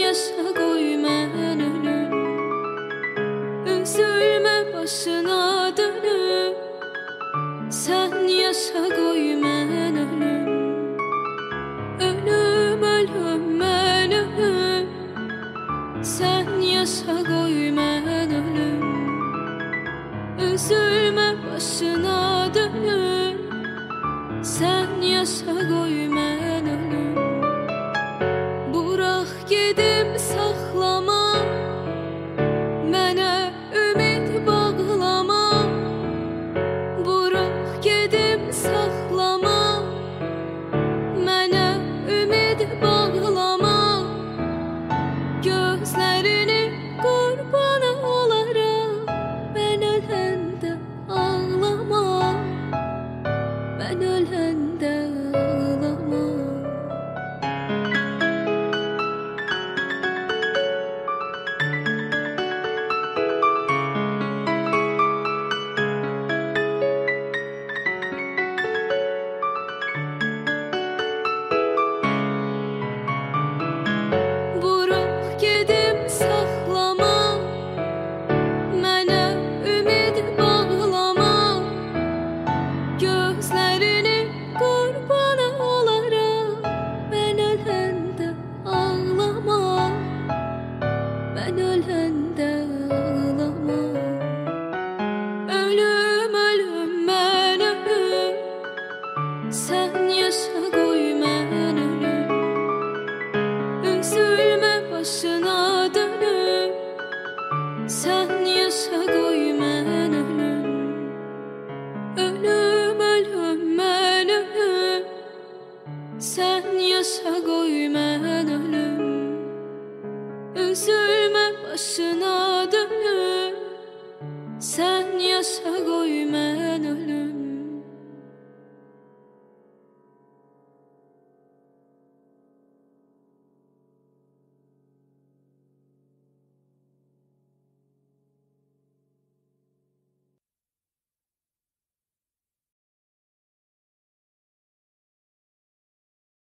yaşa koy mən ölüm. Üzülme başına dönüp, sen yaşa koy mən ölüm. Ölüm ölüm mən ölüm, sen yaşa koy mən ölüm. Üzülme başına dönüp, sen yaşa koy mən ölüm. Bırak gedim saxlama, mənə ümid bağlama. Bırak gedim saxlama, mənə ümid bağlama. Gözlərini qurbanı olaram, mən öləndə ağlama, mən öləndə ağlama. Bırak gedim saxlama, mənə ümid bağlama. Gözlərini qurbanı olaram, mən öləndə ağlama, mən öləndə ağlama. Ölüm ölüm mən ölüm, sen yaşa koy mən ölüm. Üzülme başına dönüp, sen yaşa koy mən ölüm. Ölüm ölüm mən ölüm, sen yaşa koy mən ölüm. Üzülme başına dönüp, sen yaşa koy mən ölüm.